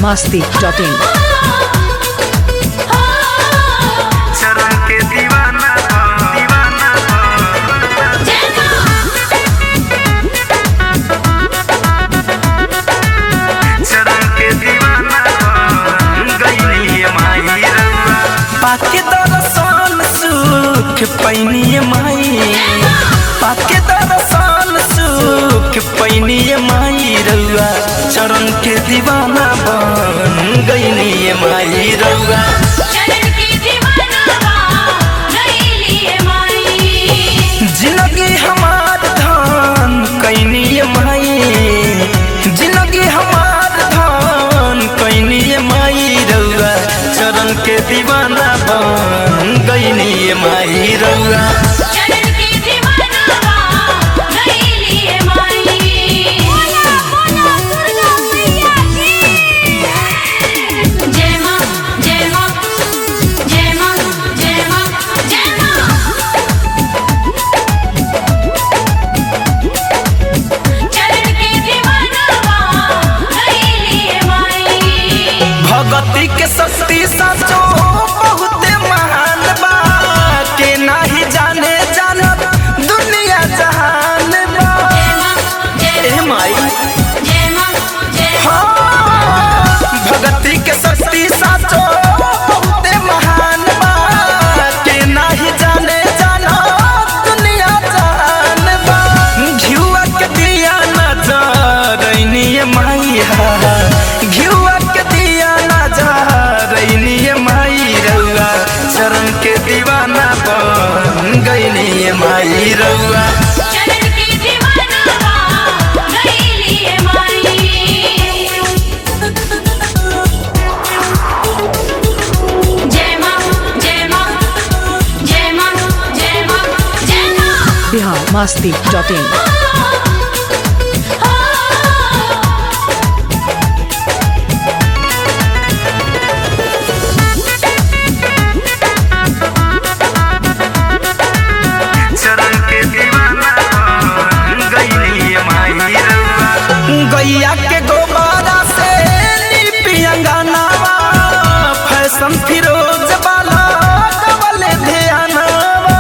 biharmasti.in चरण के दीवाना चरण के दीवाना गईली माई रउआ पाके दरसन सुख पैनी माई पाके दरसन सुख पैनी माई रउआ चरण के दीवाना बन गईली माई रउआ जिंदगी हमार धान कैनी माई जिंदगी हमार धान कैनी माई रउआ चरण के दीवाना बन गईनी माई रउआ भगती के शक्ति साचो बहुत महान बा के नाही जाने जानत दुनिया जहान बा ए माई हाँ भगती के शक्ति साचो बहुत महान बा के नाही जाने जानत दुनिया जहान बा घिउआ के दिया नजरैनी माई हा घिउआ के दिया माई रउआ चरण के दीवाना बन गईली माई रउआ biharmasti.in चरण के दीवाना गईली माई रउआ गैया के गोबारा से लिपि अंगनावा फैशन फिरोज वाला डबल ध्यानवा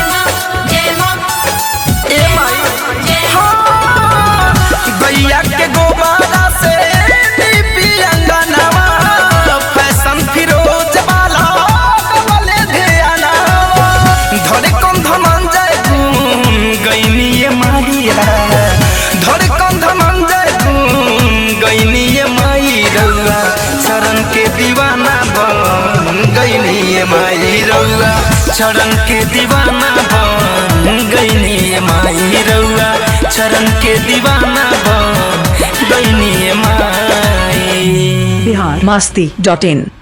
ए माई हाँ गैया के गोबारा से लिपि अंगनावा फैशन फिरोज वाला डबल ध्यानवा धरे कौन धनंजय गईनी माइया धरे कौन धनंजय गईनी माई रउआ चरण के दीवाना बन गईनी माई रउआ चरण के दीवाना बन गईनी माई रउआ चरण के दीवाना बन गईनी माई biharmasti.in